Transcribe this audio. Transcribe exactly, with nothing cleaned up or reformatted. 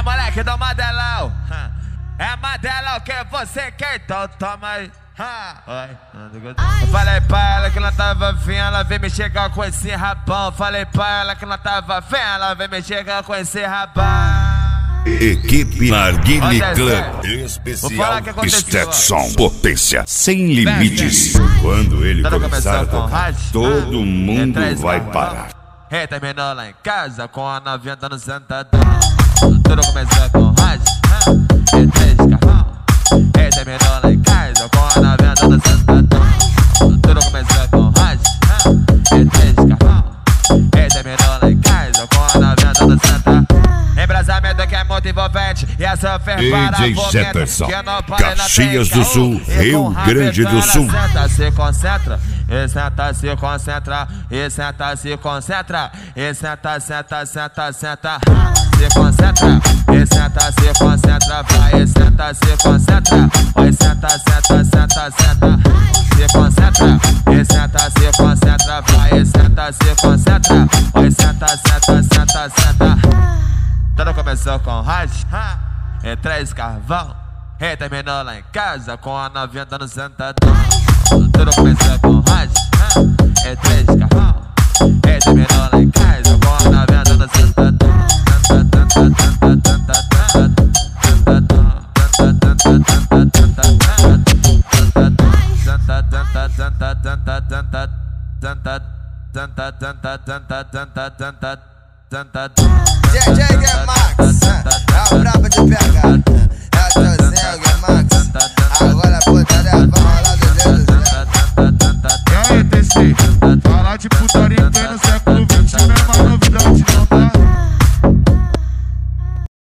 É moleque do Madelão, é Madelão que você quer, então toma aí. Eu falei pra ela que ela tava fim, ela veio me chegar com esse rabão. Falei pra ela que ela tava fim, ela veio me chegar com esse rabão. Equipe Narguile Club Especial Stetson, potência sem limites. Quando ele começar a tocar, todo mundo vai parar. Hey, terminou lá em casa com a novinha dando sentadão. Tudo começou com rádio, é três carrão. Hey, terminou lá em casa com a novinha dando sentadão. Tudo começou com rádio, é três carrão. Hey, terminou lá em casa com a novinha dando sentadão. Embrasamento que é muito envolvente e a sua fervara D J Jefferson, Caxias do Sul, Rio Grande do Sul. Senta, se concentra, e senta, se concentra, e senta, se concentra, e senta, senta, senta, senta, se concentra, e senta, se concentra, vai, e senta, se concentra, vai, senta, senta, senta, senta, se concentra, e senta, se concentra, vai, e senta, se concentra, vai, senta, senta, senta, senta. Tudo começou com rádio, é três carvão. E terminou lá em casa com a novinha dando sentadão. Tudo começou com rádio, é três carvão. E terminou lá em casa com a novinha dando sentadão. D J Max